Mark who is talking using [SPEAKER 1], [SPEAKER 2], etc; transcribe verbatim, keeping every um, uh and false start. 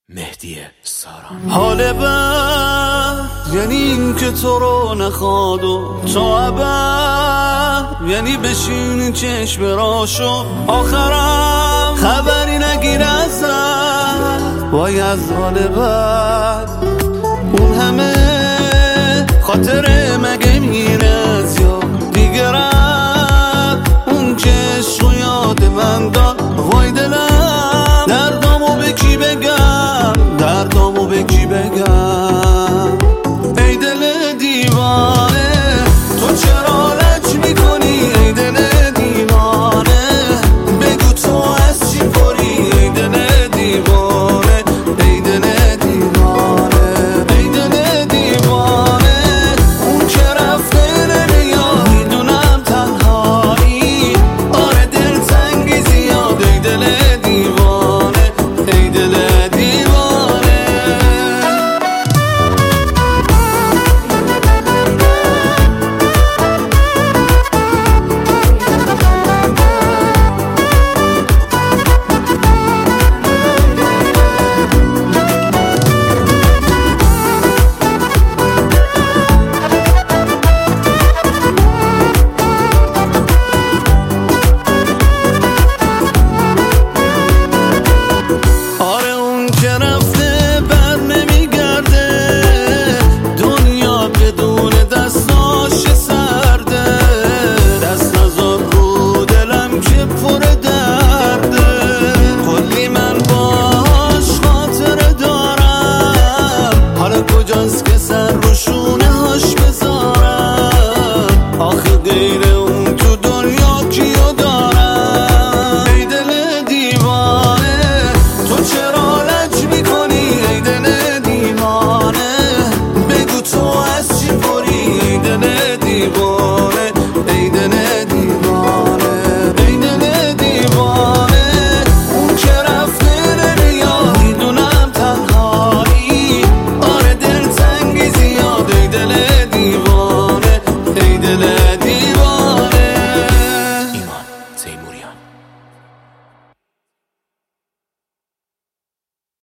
[SPEAKER 1] مهدی ساران. حال بد یعنی این که تو رو نخواد و تو ابد، یعنی بشین چشم راشو آخرم خبری نگیر ازت. وای از حال بد اون همه خاطره مگه میره از یاد دیگه رفت، اون که عشق و یاد من داد. وای دلم دردامو به کی بگم، دردامو به کی بگم. ای دل دیوانه تو چرا لج میکنی، ای دل دیوانه بگو تو از چی پری. ای دل دیوانه، ای دل دیوانه، ای دل دیوانه اون که رفته نمیاد میدونم تنهایی. آره دل تنگی زیاد. ای دل دیوانه، ای دل دیوانه. آره اون که رفت